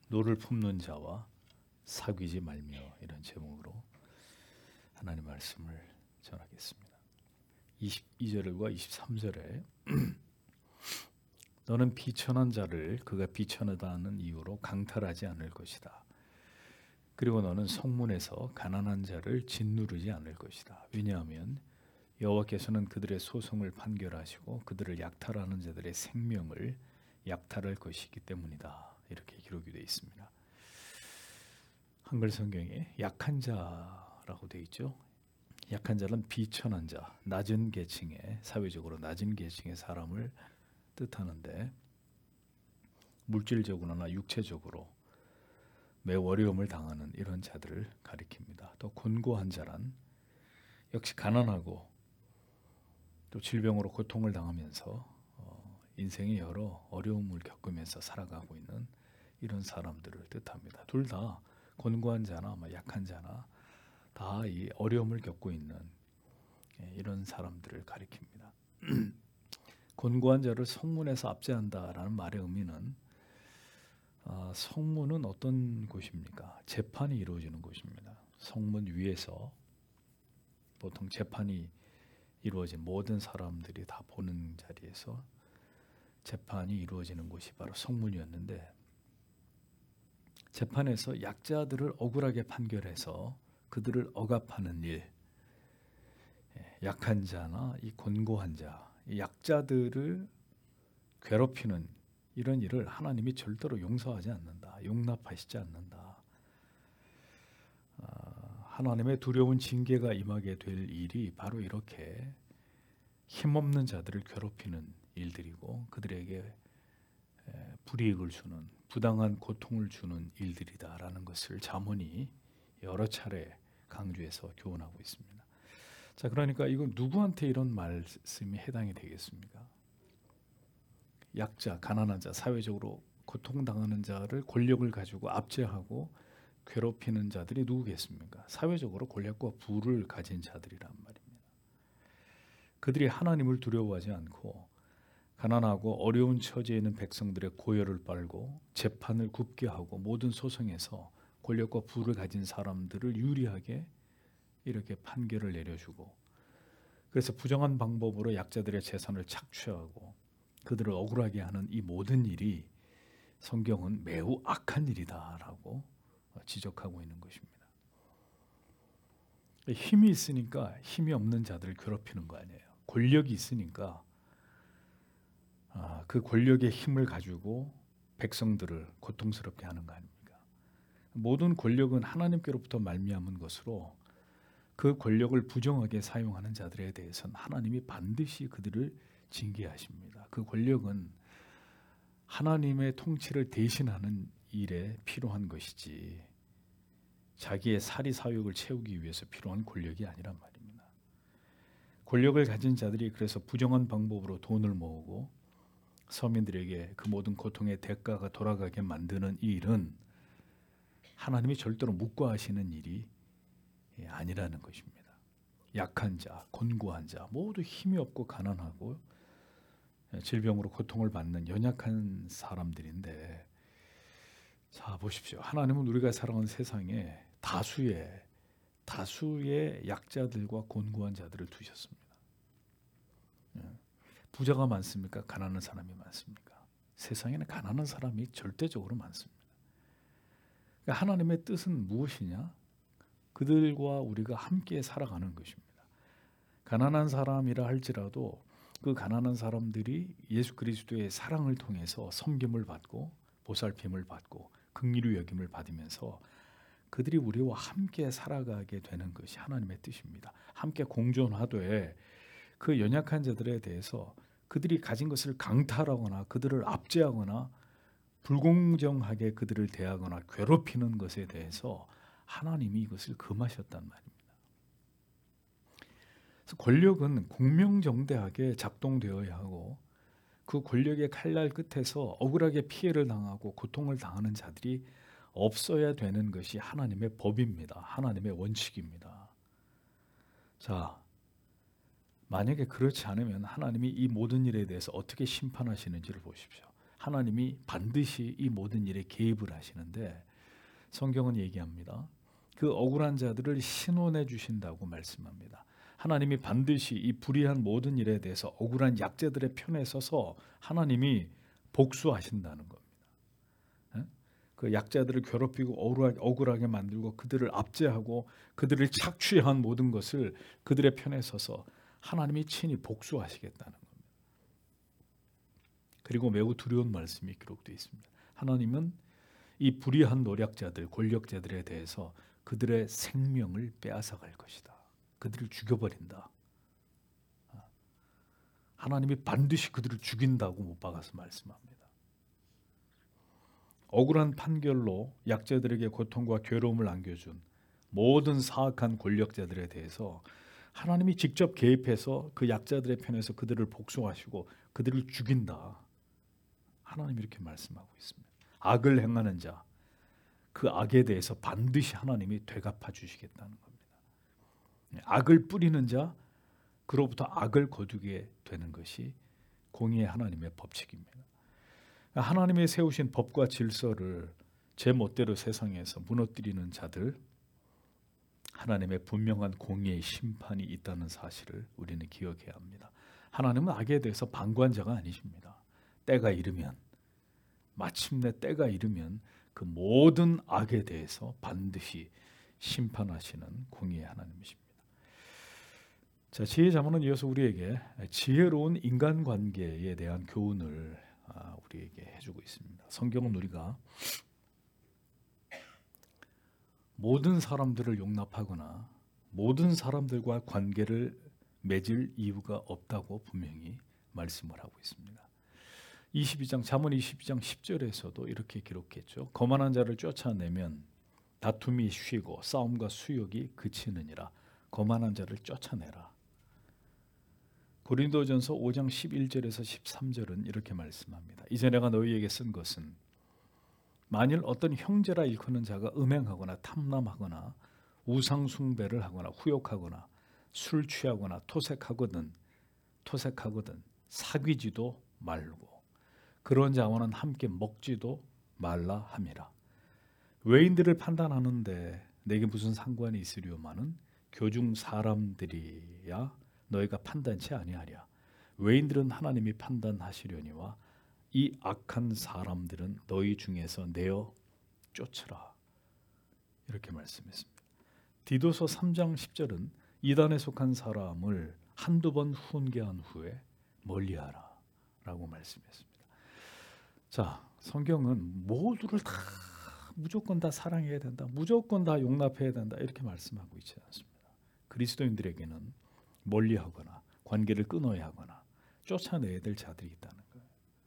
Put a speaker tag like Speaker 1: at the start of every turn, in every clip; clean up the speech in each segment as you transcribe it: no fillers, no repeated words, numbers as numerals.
Speaker 1: 노를 품는 자와 사귀지 말며, 이런 제목으로 하나님 말씀을 전하겠습니다. 22절과 23절에 너는 비천한 자를 그가 비천하다는 이유로 강탈하지 않을 것이다. 그리고 너는 성문에서 가난한 자를 짓누르지 않을 것이다. 왜냐하면 여호와께서는 그들의 소송을 판결하시고 그들을 약탈하는 자들의 생명을 약탈할 것이기 때문이다. 이렇게 기록이 되어 있습니다. 한글 성경에 약한 자라고 되어 있죠. 약한 자는 비천한 자, 낮은 계층의, 사회적으로 낮은 계층의 사람을 뜻하는데, 물질적으로나 육체적으로 매우 어려움을 당하는 이런 자들을 가리킵니다. 또 곤고한 자란 역시 가난하고 또 질병으로 고통을 당하면서 인생의 여러 어려움을 겪으면서 살아가고 있는 이런 사람들을 뜻합니다. 둘 다 곤고한 자나 약한 자나 다 이 어려움을 겪고 있는 이런 사람들을 가리킵니다. 곤고한 자를 성문에서 압제한다라는 말의 의미는, 성문은 어떤 곳입니까? 재판이 이루어지는 곳입니다. 성문 위에서 보통 재판이 이루어진 모든 사람들이 다 보는 자리에서 재판이 이루어지는 곳이 바로 성문이었는데, 재판에서 약자들을 억울하게 판결해서 그들을 억압하는 일, 약한 자나 이 곤고한 자, 이 약자들을 괴롭히는 이런 일을 하나님이 절대로 용서하지 않는다. 용납하시지 않는다. 하나님의 두려운 징계가 임하게 될 일이 바로 이렇게 힘없는 자들을 괴롭히는 일들이고, 그들에게 불이익을 주는, 부당한 고통을 주는 일들이다라는 것을 잠언이 여러 차례 강조해서 교훈하고 있습니다. 자, 그러니까 이건 누구한테 이런 말씀이 해당이 되겠습니까? 약자, 가난한 자, 사회적으로 고통당하는 자를 권력을 가지고 압제하고 괴롭히는 자들이 누구겠습니까? 사회적으로 권력과 부를 가진 자들이란 말입니다. 그들이 하나님을 두려워하지 않고 가난하고 어려운 처지에 있는 백성들의 고열을 빨고 재판을 굽게 하고 모든 소송에서 권력과 부를 가진 사람들을 유리하게 이렇게 판결을 내려주고, 그래서 부정한 방법으로 약자들의 재산을 착취하고 그들을 억울하게 하는 이 모든 일이 성경은 매우 악한 일이다라고 지적하고 있는 것입니다. 힘이 있으니까 힘이 없는 자들을 괴롭히는 거 아니에요. 권력이 있으니까 그 권력의 힘을 가지고 백성들을 고통스럽게 하는 거 아닙니까? 모든 권력은 하나님께로부터 말미암은 것으로 그 권력을 부정하게 사용하는 자들에 대해서는 하나님이 반드시 그들을 징계하십니다. 그 권력은 하나님의 통치를 대신하는 일에 필요한 것이지 자기의 사리 사욕을 채우기 위해서 필요한 권력이 아니란 말입니다. 권력을 가진 자들이 그래서 부정한 방법으로 돈을 모으고 서민들에게 그 모든 고통의 대가가 돌아가게 만드는 이 일은 하나님이 절대로 묵과하시는 일이 아니라는 것입니다. 약한 자, 곤고한 자, 모두 힘이 없고 가난하고 질병으로 고통을 받는 연약한 사람들인데, 자 보십시오. 하나님은 우리가 살아가는 세상에 다수의 약자들과 곤고한 자들을 두셨습니다. 부자가 많습니까? 가난한 사람이 많습니까? 세상에는 가난한 사람이 절대적으로 많습니다. 그러니까 하나님의 뜻은 무엇이냐? 그들과 우리가 함께 살아가는 것입니다. 가난한 사람이라 할지라도 그 가난한 사람들이 예수 그리스도의 사랑을 통해서 섬김을 받고 보살핌을 받고 긍휼히 여김을 받으면서 그들이 우리와 함께 살아가게 되는 것이 하나님의 뜻입니다. 함께 공존하되 그 연약한 자들에 대해서 그들이 가진 것을 강탈하거나 그들을 압제하거나 불공정하게 그들을 대하거나 괴롭히는 것에 대해서 하나님이 이것을 금하셨단 말입니다. 그래서 권력은 공명정대하게 작동되어야 하고, 그 권력의 칼날 끝에서 억울하게 피해를 당하고 고통을 당하는 자들이 없어야 되는 것이 하나님의 법입니다. 하나님의 원칙입니다. 자, 만약에 그렇지 않으면 하나님이 이 모든 일에 대해서 어떻게 심판하시는지를 보십시오. 하나님이 반드시 이 모든 일에 개입을 하시는데 성경은 얘기합니다. 그 억울한 자들을 신원해 주신다고 말씀합니다. 하나님이 반드시 이 불의한 모든 일에 대해서 억울한 약자들의 편에 서서 하나님이 복수하신다는 겁니다. 그 약자들을 괴롭히고 억울하게 만들고 그들을 압제하고 그들을 착취한 모든 것을 그들의 편에 서서 하나님이 친히 복수하시겠다는 겁니다. 그리고 매우 두려운 말씀이 기록되어 있습니다. 하나님은 이 불의한 노략자들, 권력자들에 대해서 그들의 생명을 빼앗아갈 것이다. 그들을 죽여버린다. 하나님이 반드시 그들을 죽인다고 못 박아서 말씀합니다. 억울한 판결로 약자들에게 고통과 괴로움을 안겨준 모든 사악한 권력자들에 대해서 하나님이 직접 개입해서 그 약자들의 편에서 그들을 복수하시고 그들을 죽인다. 하나님이 이렇게 말씀하고 있습니다. 악을 행하는 자, 그 악에 대해서 반드시 하나님이 되갚아 주시겠다는 겁니다. 악을 뿌리는 자, 그로부터 악을 거두게 되는 것이 공의의 하나님의 법칙입니다. 하나님의 세우신 법과 질서를 제 멋대로 세상에서 무너뜨리는 자들, 하나님의 분명한 공의의 심판이 있다는 사실을 우리는 기억해야 합니다. 하나님은 악에 대해서 방관자가 아니십니다. 때가 이르면, 마침내 때가 이르면 그 모든 악에 대해서 반드시 심판하시는 공의의 하나님이십니다. 자, 지혜 자문은 이어서 우리에게 지혜로운 인간관계에 대한 교훈을 우리에게 해주고 있습니다. 성경은 우리가 모든 사람들을 용납하거나 모든 사람들과 관계를 맺을 이유가 없다고 분명히 말씀을 하고 있습니다. 22장 잠언 22장 10절에서도 이렇게 기록했죠. 거만한 자를 쫓아내면 다툼이 쉬고 싸움과 수욕이 그치느니라. 거만한 자를 쫓아내라. 고린도전서 5장 11절에서 13절은 이렇게 말씀합니다. 이제 내가 너희에게 쓴 것은 만일 어떤 형제라 일컫는 자가 음행하거나 탐남하거나 우상 숭배를 하거나 후욕하거나 술 취하거나 토색하거든 사귀지도 말고 그런 자와는 함께 먹지도 말라 함이라. 외인들을 판단하는데 내게 무슨 상관이 있으려마는 교중 사람들이야 너희가 판단치 아니하랴. 외인들은 하나님이 판단하시려니와 이 악한 사람들은 너희 중에서 내어 쫓으라. 이렇게 말씀했습니다. 디도서 3장 10절은 이단에 속한 사람을 한두 번 훈계한 후에 멀리하라 라고 말씀했습니다. 자, 성경은 모두를 다 무조건 다 사랑해야 된다, 무조건 다 용납해야 된다 이렇게 말씀하고 있지 않습니다. 그리스도인들에게는 멀리하거나 관계를 끊어야 하거나 쫓아내야 될 자들이 있다는 거예요.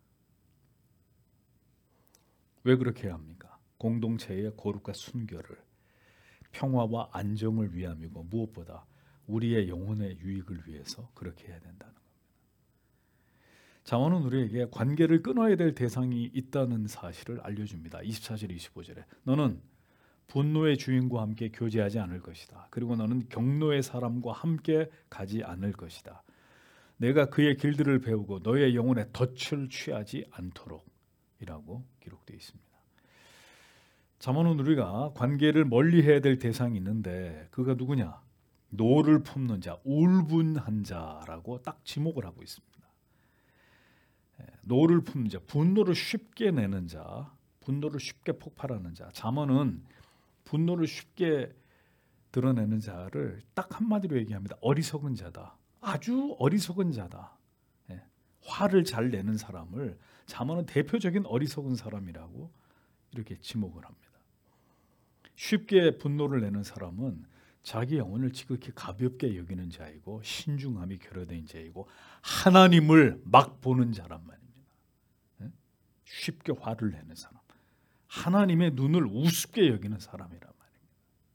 Speaker 1: 왜 그렇게 해야 합니까? 공동체의 거룩과 순결을, 평화와 안정을 위함이고 무엇보다 우리의 영혼의 유익을 위해서 그렇게 해야 된다는 겁니다. 잠언은 우리에게 관계를 끊어야 될 대상이 있다는 사실을 알려줍니다. 24절 25절에 너는 분노의 주인과 함께 교제하지 않을 것이다. 그리고 너는 경노의 사람과 함께 가지 않을 것이다. 내가 그의 길들을 배우고 너의 영혼에 덫을 취하지 않도록 이라고 기록되어 있습니다. 잠언은 우리가 관계를 멀리해야 될 대상이 있는데 그가 누구냐? 노를 품는 자, 울분한 자라고 딱 지목을 하고 있습니다. 노를 품는 자, 분노를 쉽게 내는 자, 분노를 쉽게 폭발하는 자. 잠언은 분노를 쉽게 드러내는 자를 딱 한마디로 얘기합니다. 어리석은 자다. 아주 어리석은 자다. 화를 잘 내는 사람을 잠언은 대표적인 어리석은 사람이라고 이렇게 지목을 합니다. 쉽게 분노를 내는 사람은 자기 영혼을 지극히 가볍게 여기는 자이고 신중함이 결여된 자이고 하나님을 막 보는 자란 말입니다. 쉽게 화를 내는 사람, 하나님의 눈을 우습게 여기는 사람이란 말입니다.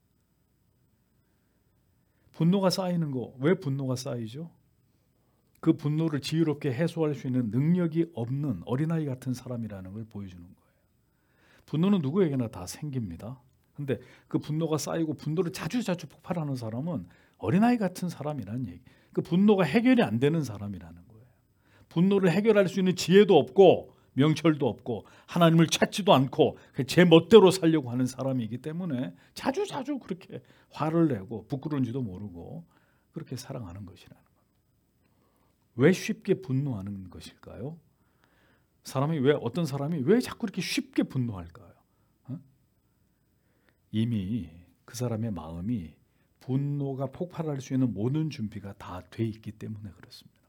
Speaker 1: 분노가 쌓이는 거, 왜 분노가 쌓이죠? 그 분노를 지혜롭게 해소할 수 있는 능력이 없는 어린아이 같은 사람이라는 걸 보여주는 거예요. 분노는 누구에게나 다 생깁니다. 근데 그 분노가 쌓이고 분노를 자주 폭발하는 사람은 어린아이 같은 사람이라는 얘기. 그 분노가 해결이 안 되는 사람이라는 거예요. 분노를 해결할 수 있는 지혜도 없고 명철도 없고 하나님을 찾지도 않고 제 멋대로 살려고 하는 사람이기 때문에 자주 그렇게 화를 내고 부끄러운지도 모르고 그렇게 살아가는 것이라는 겁니다. 왜 쉽게 분노하는 것일까요? 어떤 사람이 왜 자꾸 이렇게 쉽게 분노할까요? 이미 그 사람의 마음이 분노가 폭발할 수 있는 모든 준비가 다 돼 있기 때문에 그렇습니다.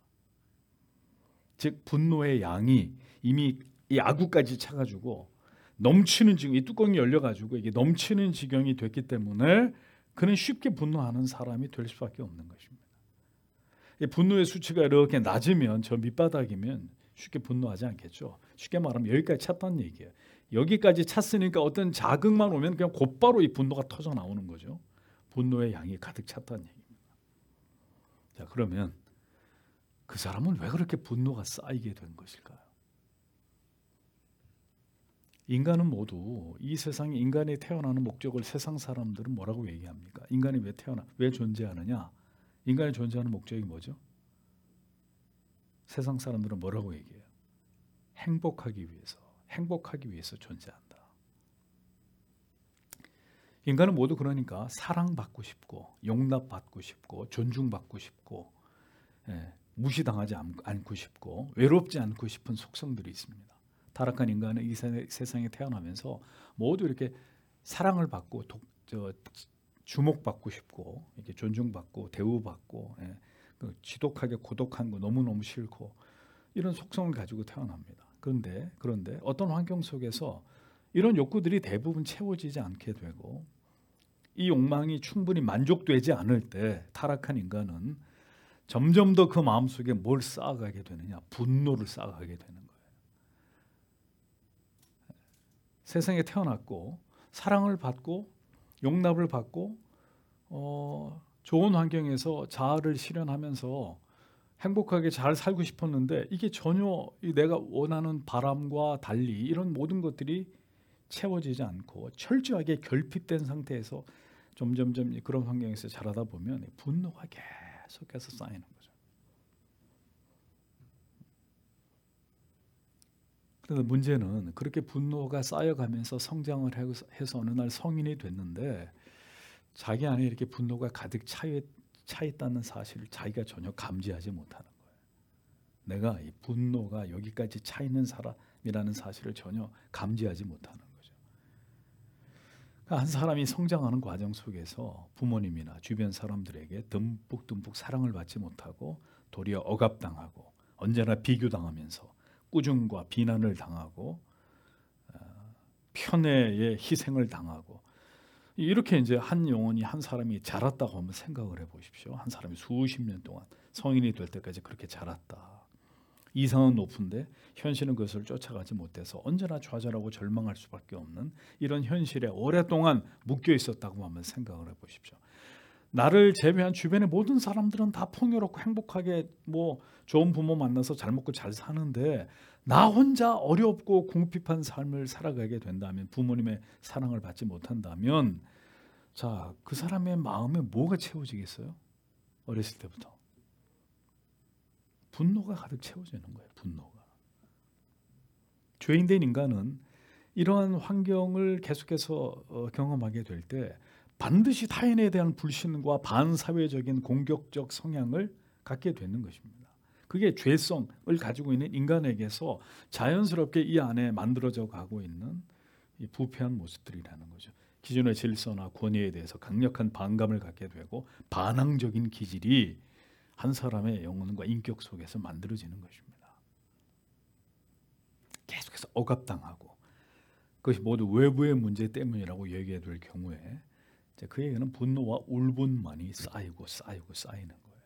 Speaker 1: 즉 분노의 양이 이미 이 아구까지 차가지고 넘치는 지경, 이 뚜껑이 열려가지고 이게 넘치는 지경이 됐기 때문에 그는 쉽게 분노하는 사람이 될 수밖에 없는 것입니다. 분노의 수치가 이렇게 낮으면 저 밑바닥이면 쉽게 분노하지 않겠죠. 쉽게 말하면 여기까지 찼다는 얘기예요. 여기까지 찼으니까 어떤 자극만 오면 그냥 곧바로 이 분노가 터져 나오는 거죠. 분노의 양이 가득 찼다는 얘기입니다. 자, 그러면 그 사람은 왜 그렇게 분노가 쌓이게 된 것일까요? 인간은 모두 이 세상에 인간이 태어나는 목적을 세상 사람들은 뭐라고 얘기합니까? 인간이 왜 존재하느냐? 인간이 존재하는 목적이 뭐죠? 세상 사람들은 뭐라고 얘기해요? 행복하기 위해서 존재한다. 인간은 모두 그러니까 사랑받고 싶고 용납받고 싶고 존중받고 싶고 무시당하지 않고 싶고 외롭지 않고 싶은 속성들이 있습니다. 타락한 인간은 이 세상에 태어나면서 모두 이렇게 사랑을 받고 주목받고 싶고 이렇게 존중받고 대우받고 지독하게 고독한 거 너무너무 싫고 이런 속성을 가지고 태어납니다. 그런데 어떤 환경 속에서 이런 욕구들이 대부분 채워지지 않게 되고 이 욕망이 충분히 만족되지 않을 때 타락한 인간은 점점 더 그 마음속에 뭘 쌓아가게 되느냐? 분노를 쌓아가게 되는 거예요. 세상에 태어났고 사랑을 받고 용납을 받고 좋은 환경에서 자아를 실현하면서 행복하게 잘 살고 싶었는데 이게 전혀 내가 원하는 바람과 달리 이런 모든 것들이 채워지지 않고 철저하게 결핍된 상태에서 점점점 그런 환경에서 자라다 보면 분노가 계속해서 쌓이는 거죠. 그런데 문제는 그렇게 분노가 쌓여가면서 성장을 해서 어느 날 성인이 됐는데 자기 안에 이렇게 분노가 가득 차 있다는 사실을 자기가 전혀 감지하지 못하는 거예요. 내가 이 분노가 여기까지 차 있는 사람이라는 사실을 전혀 감지하지 못하는 거죠. 한 사람이 성장하는 과정 속에서 부모님이나 주변 사람들에게 듬뿍 사랑을 받지 못하고 도리어 억압당하고 언제나 비교당하면서 꾸중과 비난을 당하고 편애의 희생을 당하고 이렇게 이제 한 영혼이 한 사람이 자랐다고 한번 생각을 해보십시오. 한 사람이 수십 년 동안 성인이 될 때까지 그렇게 자랐다. 이상은 높은데 현실은 그것을 쫓아가지 못해서 언제나 좌절하고 절망할 수밖에 없는 이런 현실에 오랫동안 묶여 있었다고 한번 생각을 해보십시오. 나를 제외한 주변의 모든 사람들은 다 풍요롭고 행복하게 좋은 부모 만나서 잘 먹고 잘 사는데 나 혼자 어렵고 궁핍한 삶을 살아가게 된다면 부모님의 사랑을 받지 못한다면 자, 그 사람의 마음에 뭐가 채워지겠어요? 어렸을 때부터 분노가 가득 채워지는 거예요. 분노가. 죄인된 인간은 이러한 환경을 계속해서 경험하게 될 때 반드시 타인에 대한 불신과 반사회적인 공격적 성향을 갖게 되는 것입니다. 그게 죄성을 가지고 있는 인간에게서 자연스럽게 이 안에 만들어져 가고 있는 이 부패한 모습들이라는 거죠. 기존의 질서나 권위에 대해서 강력한 반감을 갖게 되고 반항적인 기질이 한 사람의 영혼과 인격 속에서 만들어지는 것입니다. 계속해서 억압당하고 그것이 모두 외부의 문제 때문이라고 얘기해 될 경우에 그에게는 분노와 울분만이 쌓이는 거예요.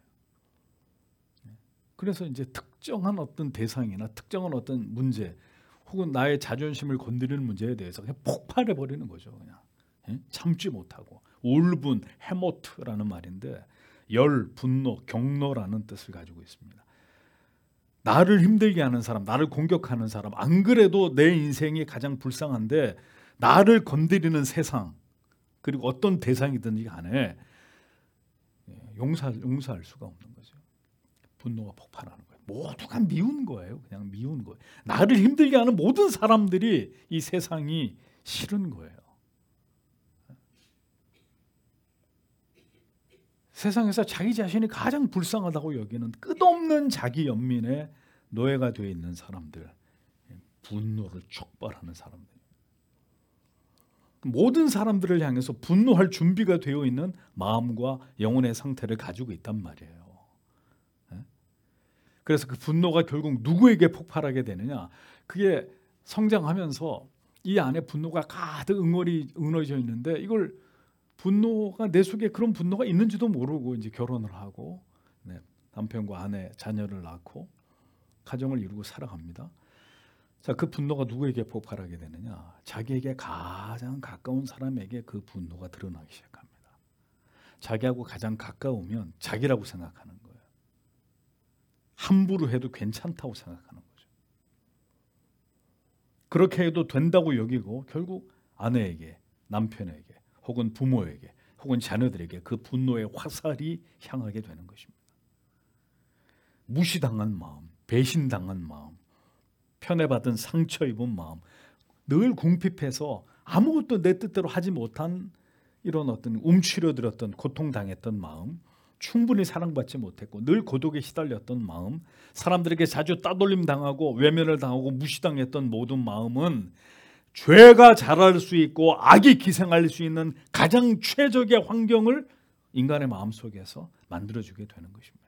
Speaker 1: 그래서 이제 특정한 어떤 대상이나 특정한 어떤 문제 혹은 나의 자존심을 건드리는 문제에 대해서 그냥 폭발해 버리는 거죠. 그냥 참지 못하고 울분, 해모트라는 말인데 열, 분노, 경노라는 뜻을 가지고 있습니다. 나를 힘들게 하는 사람, 나를 공격하는 사람, 안 그래도 내 인생이 가장 불쌍한데 나를 건드리는 세상 그리고 어떤 대상이든지 간에 용서할 수가 없는 거죠. 분노가 폭발하는 거예요. 모두가 미운 거예요. 그냥 미운 거예요. 나를 힘들게 하는 모든 사람들이 이 세상이 싫은 거예요. 세상에서 자기 자신이 가장 불쌍하다고 여기는 끝없는 자기 연민의 노예가 되어 있는 사람들, 분노를 촉발하는 사람들. 모든 사람들을 향해서 분노할 준비가 되어 있는 마음과 영혼의 상태를 가지고 있단 말이에요. 그래서 그 분노가 결국 누구에게 폭발하게 되느냐? 그게 성장하면서 이 안에 분노가 가득 응어리져 있는데 이걸 분노가 내 속에 그런 분노가 있는지도 모르고 이제 결혼을 하고 남편과 아내, 자녀를 낳고 가정을 이루고 살아갑니다. 자, 그 분노가 누구에게 폭발하게 되느냐? 자기에게 가장 가까운 사람에게 그 분노가 드러나기 시작합니다. 자기하고 가장 가까우면 자기라고 생각하는 거예요. 함부로 해도 괜찮다고 생각하는 거죠. 그렇게 해도 된다고 여기고 결국 아내에게, 남편에게, 혹은 부모에게, 혹은 자녀들에게 그 분노의 화살이 향하게 되는 것입니다. 무시당한 마음, 배신당한 마음, 편애받은 상처 입은 마음, 늘 궁핍해서 아무것도 내 뜻대로 하지 못한 이런 어떤 움츠려들었던 고통당했던 마음, 충분히 사랑받지 못했고 늘 고독에 시달렸던 마음, 사람들에게 자주 따돌림 당하고 외면을 당하고 무시당했던 모든 마음은 죄가 자랄 수 있고 악이 기생할 수 있는 가장 최적의 환경을 인간의 마음속에서 만들어주게 되는 것입니다.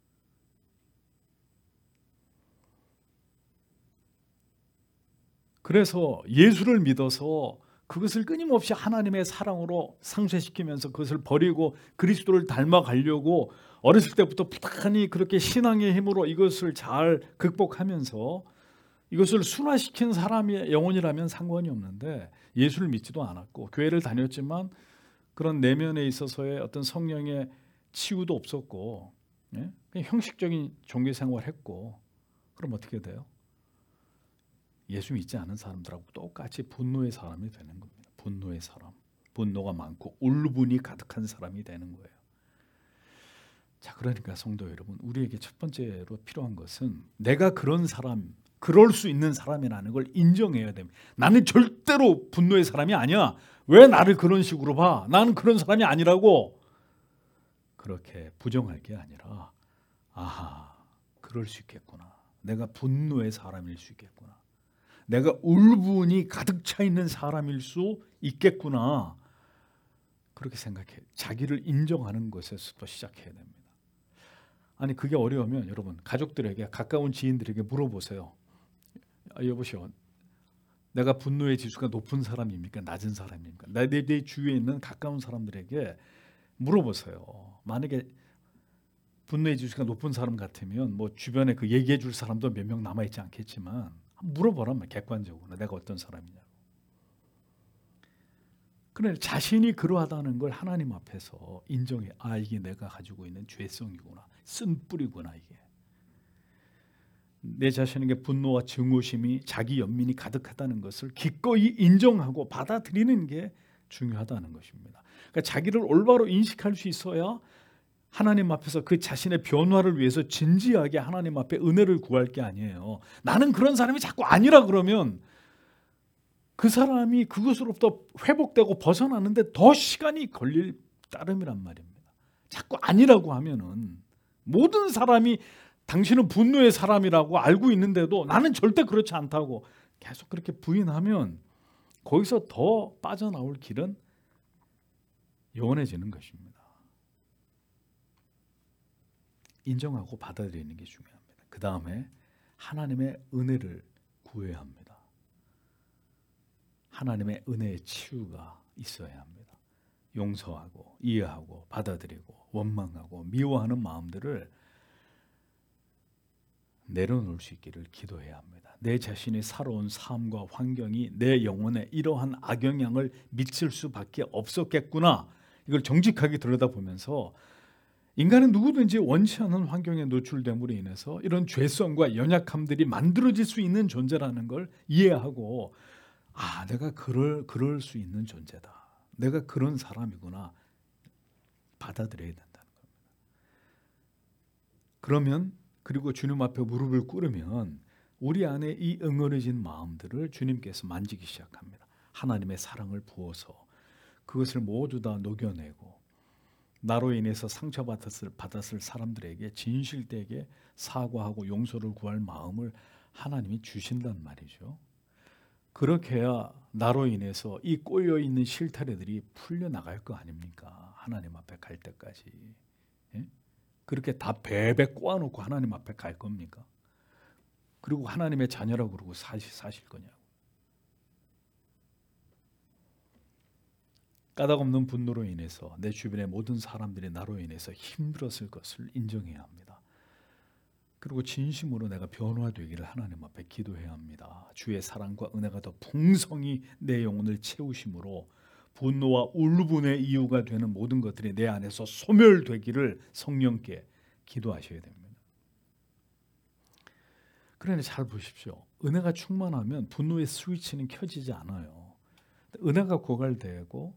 Speaker 1: 그래서 예수를 믿어서 그것을 끊임없이 하나님의 사랑으로 상쇄시키면서 그것을 버리고 그리스도를 닮아가려고 어렸을 때부터 부단히 그렇게 신앙의 힘으로 이것을 잘 극복하면서 이것을 순화시킨 사람의 영혼이라면 상관이 없는데 예수를 믿지도 않았고 교회를 다녔지만 그런 내면에 있어서의 어떤 성령의 치유도 없었고 그냥 형식적인 종교 생활했고 그럼 어떻게 돼요? 예수 믿지 않은 사람들하고 똑같이 분노의 사람이 되는 겁니다. 분노의 사람, 분노가 많고 울분이 가득한 사람이 되는 거예요. 자, 그러니까 성도 여러분, 우리에게 첫 번째로 필요한 것은 내가 그런 사람, 그럴 수 있는 사람이라는 걸 인정해야 됩니다. 나는 절대로 분노의 사람이 아니야. 왜 나를 그런 식으로 봐? 나는 그런 사람이 아니라고. 그렇게 부정할 게 아니라 아하, 그럴 수 있겠구나. 내가 분노의 사람일 수 있겠구나. 내가 울분이 가득 차 있는 사람일 수 있겠구나. 그렇게 생각해. 자기를 인정하는 것에서부터 시작해야 됩니다. 아니 그게 어려우면 여러분 가족들에게 가까운 지인들에게 물어보세요. 여보시오. 내가 분노의 지수가 높은 사람입니까? 낮은 사람입니까? 내 주위에 있는 가까운 사람들에게 물어보세요. 만약에 분노의 지수가 높은 사람 같으면 뭐 주변에 그 얘기해 줄 사람도 몇 명 남아 있지 않겠지만 물어보라면 객관적으로 내가 어떤 사람이냐고. 그래 자신이 그러하다는 걸 하나님 앞에서 인정해. 아 이게 내가 가지고 있는 죄성이구나. 쓴뿌리구나 이게. 내 자신에게 분노와 증오심이 자기 연민이 가득하다는 것을 기꺼이 인정하고 받아들이는 게 중요하다는 것입니다. 그러니까 자기를 올바로 인식할 수 있어야 하나님 앞에서 그 자신의 변화를 위해서 진지하게 하나님 앞에 은혜를 구할 게 아니에요. 나는 그런 사람이 자꾸 아니라 그러면 그 사람이 그것으로부터 회복되고 벗어나는데 더 시간이 걸릴 따름이란 말입니다. 자꾸 아니라고 하면은 모든 사람이 당신은 분노의 사람이라고 알고 있는데도 나는 절대 그렇지 않다고 계속 그렇게 부인하면 거기서 더 빠져나올 길은 요원해지는 것입니다. 인정하고 받아들이는 게 중요합니다. 그 다음에 하나님의 은혜를 구해야 합니다. 하나님의 은혜의 치유가 있어야 합니다. 용서하고 이해하고 받아들이고 원망하고 미워하는 마음들을 내려놓을 수 있기를 기도해야 합니다. 내 자신의 살아온 삶과 환경이 내 영혼에 이러한 악영향을 미칠 수밖에 없었겠구나. 이걸 정직하게 들여다보면서 인간은 누구든지 원치 않는 환경에 노출됨으로 인해서 이런 죄성과 연약함들이 만들어질 수 있는 존재라는 걸 이해하고 아 내가 그럴 수 있는 존재다. 내가 그런 사람이구나. 받아들여야 된다는 겁니다. 그러면 그리고 주님 앞에 무릎을 꿇으면 우리 안에 이 응어려진 마음들을 주님께서 만지기 시작합니다. 하나님의 사랑을 부어서 그것을 모두 다 녹여내고 나로 인해서 상처받았을 사람들에게 진실되게 사과하고 용서를 구할 마음을 하나님이 주신단 말이죠. 그렇게 해야 나로 인해서 이 꼬여있는 실타래들이 풀려나갈 거 아닙니까? 하나님 앞에 갈 때까지. 예? 그렇게 다 베베 꼬아놓고 하나님 앞에 갈 겁니까? 그리고 하나님의 자녀라고 그러고 사실 거냐고. 까닭없는 분노로 인해서 내 주변의 모든 사람들이 나로 인해서 힘들었을 것을 인정해야 합니다. 그리고 진심으로 내가 변화되기를 하나님 앞에 기도해야 합니다. 주의 사랑과 은혜가 더 풍성히 내 영혼을 채우심으로 분노와 울분의 이유가 되는 모든 것들이 내 안에서 소멸되기를 성령께 기도하셔야 됩니다. 그러니 잘 보십시오. 은혜가 충만하면 분노의 스위치는 켜지지 않아요. 은혜가 고갈되고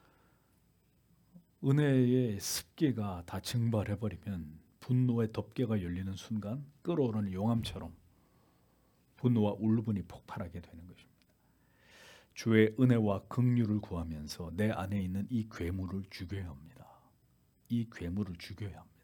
Speaker 1: 은혜의 습기가 다 증발해버리면 분노의 덮개가 열리는 순간 끓어오르는 용암처럼 분노와 울분이 폭발하게 되는 것입니다. 주의 은혜와 긍휼을 구하면서 내 안에 있는 이 괴물을 죽여야 합니다. 이 괴물을 죽여야 합니다.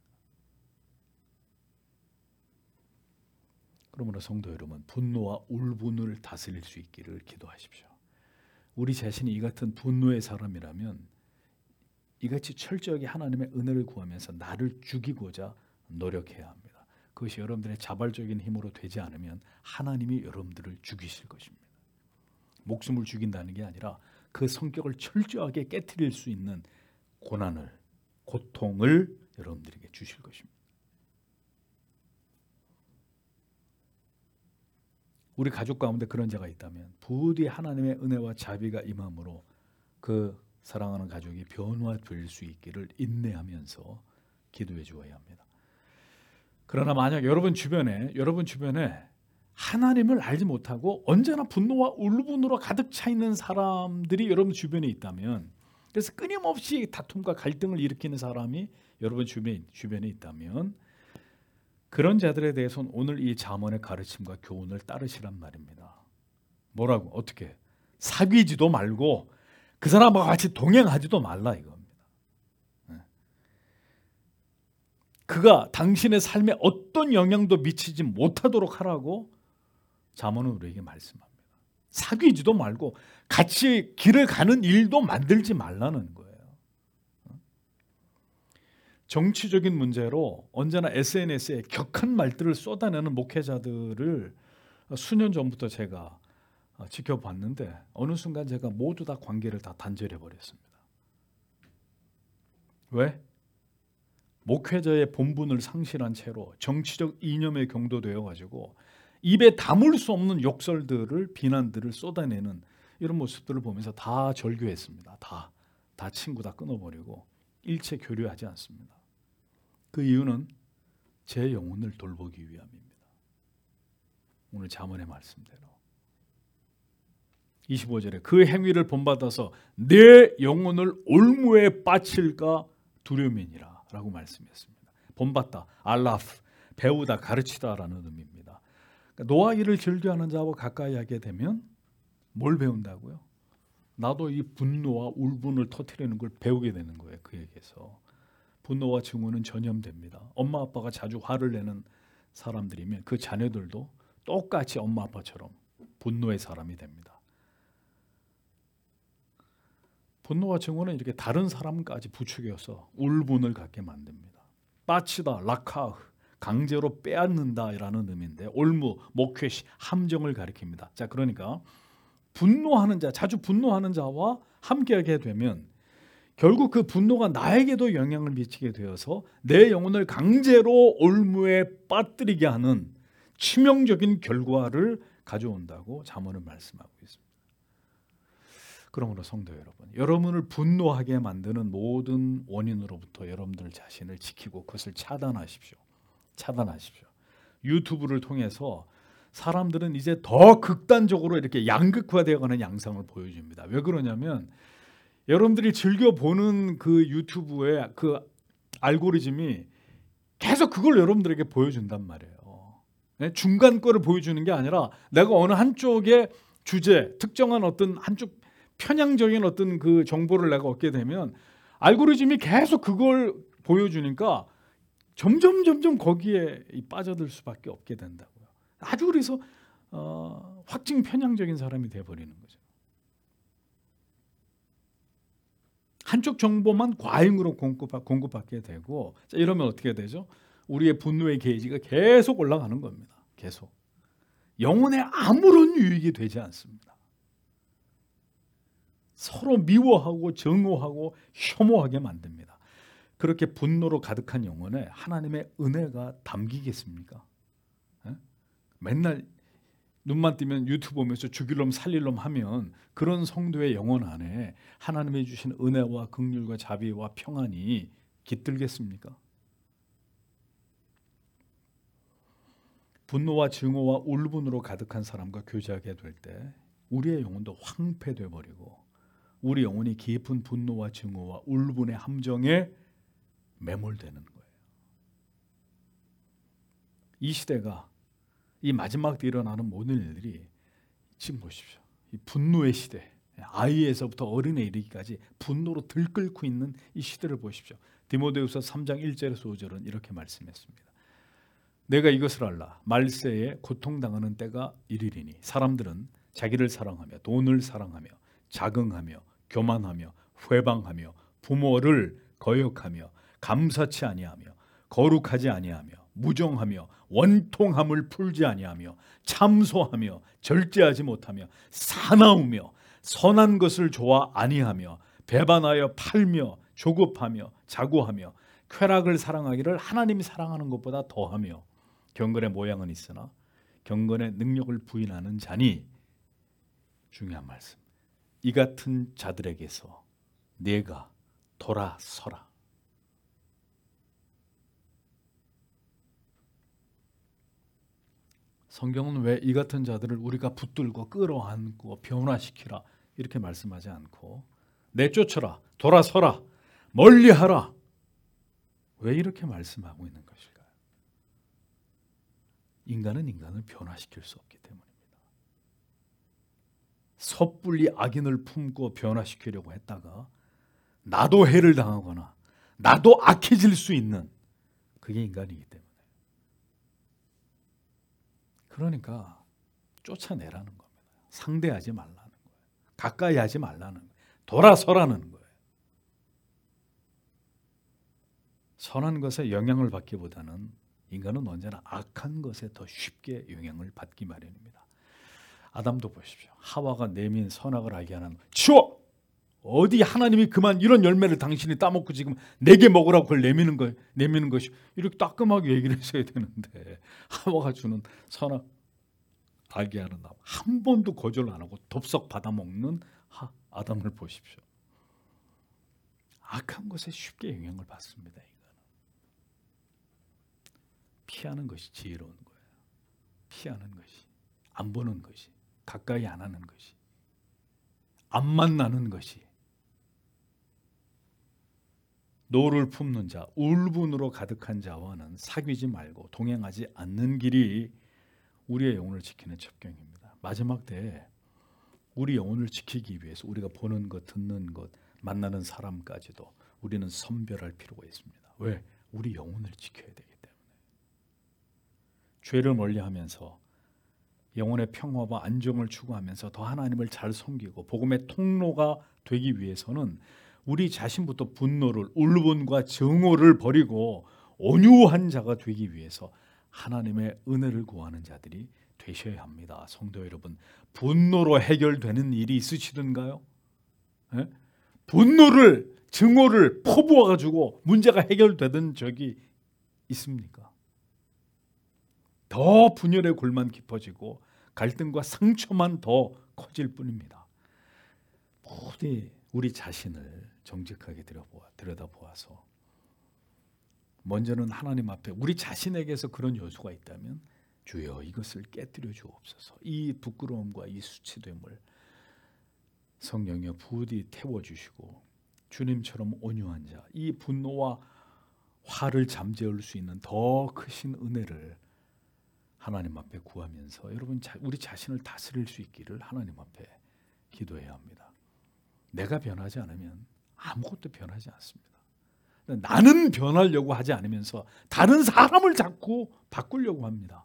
Speaker 1: 그러므로 성도 여러분, 분노와 울분을 다스릴 수 있기를 기도하십시오. 우리 자신이 이 같은 분노의 사람이라면 이같이 철저하게 하나님의 은혜를 구하면서 나를 죽이고자 노력해야 합니다. 그것이 여러분들의 자발적인 힘으로 되지 않으면 하나님이 여러분들을 죽이실 것입니다. 목숨을 죽인다는 게 아니라 그 성격을 철저하게 깨트릴 수 있는 고난을, 고통을 여러분들에게 주실 것입니다. 우리 가족 가운데 그런 자가 있다면 부디 하나님의 은혜와 자비가 임함으로 그 사랑하는 가족이 변화될 수 있기를 인내하면서 기도해 주어야 합니다. 그러나 만약 여러분 주변에 하나님을 알지 못하고 언제나 분노와 울분으로 가득 차 있는 사람들이 여러분 주변에 있다면, 그래서 끊임없이 다툼과 갈등을 일으키는 사람이 여러분 주변에 있다면, 그런 자들에 대해서는 오늘 이 잠언의 가르침과 교훈을 따르시란 말입니다. 뭐라고? 어떻게? 사귀지도 말고 그 사람과 같이 동행하지도 말라 이겁니다. 그가 당신의 삶에 어떤 영향도 미치지 못하도록 하라고 잠언은 우리에게 말씀합니다. 사귀지도 말고 같이 길을 가는 일도 만들지 말라는 거예요. 정치적인 문제로 언제나 SNS에 격한 말들을 쏟아내는 목회자들을 수년 전부터 제가 지켜봤는데 어느 순간 제가 모두 다 관계를 다 단절해 버렸습니다. 왜? 목회자의 본분을 상실한 채로 정치적 이념에 경도되어 가지고 입에 담을 수 없는 욕설들을, 비난들을 쏟아내는 이런 모습들을 보면서 다 절교했습니다. 다 친구 다 끊어버리고 일체 교류하지 않습니다. 그 이유는 제 영혼을 돌보기 위함입니다. 오늘 잠언의 말씀대로 25절에 그 행위를 본받아서 내 영혼을 올무에 빠칠까 두려움이니라 라고 말씀했습니다. 본받다, 알라프, 배우다, 가르치다라는 의미입니다. 그러니까 노하기를 즐겨하는 자와 가까이 하게 되면 뭘 배운다고요? 나도 이 분노와 울분을 터뜨리는 걸 배우게 되는 거예요. 그에게서. 분노와 증오는 전염됩니다. 엄마 아빠가 자주 화를 내는 사람들이면 그 자녀들도 똑같이 엄마 아빠처럼 분노의 사람이 됩니다. 분노와 증오는 이렇게 다른 사람까지 부추겨서 울분을 갖게 만듭니다. 빠치다, 락하, 강제로 빼앗는다라는 의미인데 올무, 목회시, 함정을 가리킵니다. 자, 그러니까 분노하는 자, 자주 분노하는 자와 함께하게 되면 결국 그 분노가 나에게도 영향을 미치게 되어서 내 영혼을 강제로 올무에 빠뜨리게 하는 치명적인 결과를 가져온다고 잠언은 말씀하고 있습니다. 그러므로 성도 여러분, 여러분을 분노하게 만드는 모든 원인으로부터 여러분들 자신을 지키고 그것을 차단하십시오. 유튜브를 통해서 사람들은 이제 더 극단적으로 이렇게 양극화되어가는 양상을 보여줍니다. 왜 그러냐면 여러분들이 즐겨보는 그 유튜브의 그 알고리즘이 계속 그걸 여러분들에게 보여준단 말이에요. 네? 중간 거를 보여주는 게 아니라 내가 어느 한쪽의 주제, 특정한 어떤 한쪽 편향적인 어떤 그 정보를 내가 얻게 되면 알고리즘이 계속 그걸 보여주니까 점점 거기에 빠져들 수밖에 없게 된다고요. 아주 그래서 확증 편향적인 사람이 돼버리는 거죠. 한쪽 정보만 과잉으로 공급받게 되고, 자, 이러면 어떻게 되죠? 우리의 분노의 게이지가 계속 올라가는 겁니다. 계속. 영혼에 아무런 유익이 되지 않습니다. 서로 미워하고 증오하고 혐오하게 만듭니다. 그렇게 분노로 가득한 영혼에 하나님의 은혜가 담기겠습니까? 에? 맨날 눈만 뜨면 유튜브 보면서 죽일 놈 살릴 놈 하면 그런 성도의 영혼 안에 하나님이 주신 은혜와 긍휼과 자비와 평안이 깃들겠습니까? 분노와 증오와 울분으로 가득한 사람과 교제하게 될 때 우리의 영혼도 황폐되어 버리고 우리 영혼이 깊은 분노와 증오와 울분의 함정에 매몰되는 거예요. 이 시대가 이 마지막 때 일어나는 모든 일들이 지금 보십시오. 이 분노의 시대, 아이에서부터 어른에 이르기까지 분노로 들끓고 있는 이 시대를 보십시오. 디모데후서 3장 1절에서 5절은 이렇게 말씀했습니다. 내가 이것을 알라. 말세에 고통당하는 때가 이르리니 사람들은 자기를 사랑하며 돈을 사랑하며 자긍하며 교만하며 회방하며 부모를 거역하며 감사치 아니하며 거룩하지 아니하며 무정하며 원통함을 풀지 아니하며 참소하며 절제하지 못하며 사나우며 선한 것을 좋아 아니하며 배반하여 팔며 조급하며 자고하며 쾌락을 사랑하기를 하나님이 사랑하는 것보다 더하며 경건의 모양은 있으나 경건의 능력을 부인하는 자니 중요한 말씀. 이 같은 자들에게서 내가 돌아서라. 성경은 왜 이 같은 자들을 우리가 붙들고 끌어안고 변화시키라 이렇게 말씀하지 않고 내쫓아라, 돌아서라, 멀리하라 왜 이렇게 말씀하고 있는 것일까요? 인간은 인간을 변화시킬 수 없기 때문입니다. 섣불리 악인을 품고 변화시키려고 했다가 나도 해를 당하거나 나도 악해질 수 있는 그게 인간이기 때문에 그러니까 쫓아내라는 겁니다. 상대하지 말라는 거예요. 가까이 하지 말라는 거예요. 돌아서라는 거예요. 선한 것에 영향을 받기보다는 인간은 언제나 악한 것에 더 쉽게 영향을 받기 마련입니다. 아담도 보십시오. 하와가 내민 선악을 알게 하는 치워! 어디 하나님이 그만 이런 열매를 당신이 따먹고 지금 내게 먹으라고 그걸 내미는 것이 이렇게 따끔하게 얘기를 했어야 되는데 하와가 주는 선악 알게 하는 나무 한 번도 거절 안 하고 덥석 받아먹는 아담을 보십시오. 악한 것에 쉽게 영향을 받습니다. 인간은. 피하는 것이 지혜로운 거예요. 피하는 것이, 안 보는 것이, 가까이 안 하는 것이, 안 만나는 것이. 노를 품는 자, 울분으로 가득한 자와는 사귀지 말고 동행하지 않는 길이 우리의 영혼을 지키는 첩경입니다. 마지막 때에 우리 영혼을 지키기 위해서 우리가 보는 것, 듣는 것, 만나는 사람까지도 우리는 선별할 필요가 있습니다. 왜? 우리 영혼을 지켜야 되기 때문에. 죄를 멀리하면서 영혼의 평화와 안정을 추구하면서 더 하나님을 잘 섬기고 복음의 통로가 되기 위해서는 우리 자신부터 분노를, 울분과 증오를 버리고 온유한 자가 되기 위해서 하나님의 은혜를 구하는 자들이 되셔야 합니다. 성도 여러분, 분노로 해결되는 일이 있으시던가요? 예? 분노를, 증오를 퍼부어가지고 문제가 해결되던 적이 있습니까? 더 분열의 골만 깊어지고 갈등과 상처만 더 커질 뿐입니다. 부디 우리 자신을 정직하게 들여다보아서 먼저는 하나님 앞에 우리 자신에게서 그런 요소가 있다면 주여 이것을 깨뜨려 주옵소서. 이 부끄러움과 이 수치됨을 성령여 부디 태워주시고 주님처럼 온유한 자, 이 분노와 화를 잠재울 수 있는 더 크신 은혜를 하나님 앞에 구하면서 여러분 우리 자신을 다스릴 수 있기를 하나님 앞에 기도해야 합니다. 내가 변하지 않으면 아무것도 변하지 않습니다. 나는 변하려고 하지 않으면서 다른 사람을 자꾸 바꾸려고 합니다.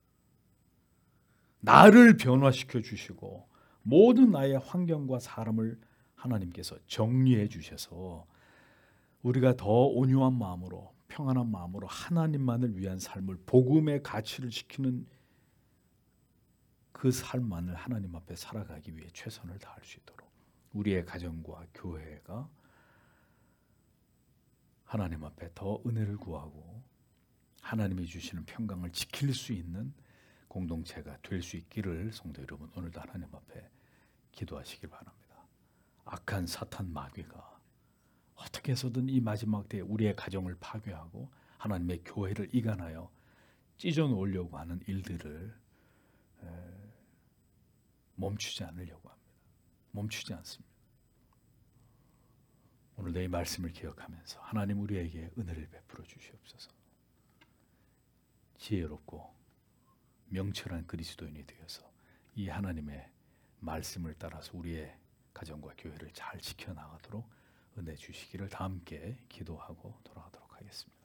Speaker 1: 나를 변화시켜 주시고 모든 나의 환경과 사람을 하나님께서 정리해 주셔서 우리가 더 온유한 마음으로 평안한 마음으로 하나님만을 위한 삶을 복음의 가치를 지키는 그 삶만을 하나님 앞에 살아가기 위해 최선을 다할 수 있도록 우리의 가정과 교회가 하나님 앞에 더 은혜를 구하고 하나님이 주시는 평강을 지킬 수 있는 공동체가 될 수 있기를 성도 여러분 오늘도 하나님 앞에 기도하시길 바랍니다. 악한 사탄 마귀가 어떻게 해서든 이 마지막 때에 우리의 가정을 파괴하고 하나님의 교회를 이간하여 찢어 놓으려고 하는 일들을 멈추지 않으려고 합니다. 멈추지 않습니다. 오늘도 이 말씀을 기억하면서 하나님 우리에게 은혜를 베풀어 주시옵소서. 지혜롭고 명철한 그리스도인이 되어서 이 하나님의 말씀을 따라서 우리의 가정과 교회를 잘 지켜나가도록 은혜 주시기를 다 함께 기도하고 돌아가도록 하겠습니다.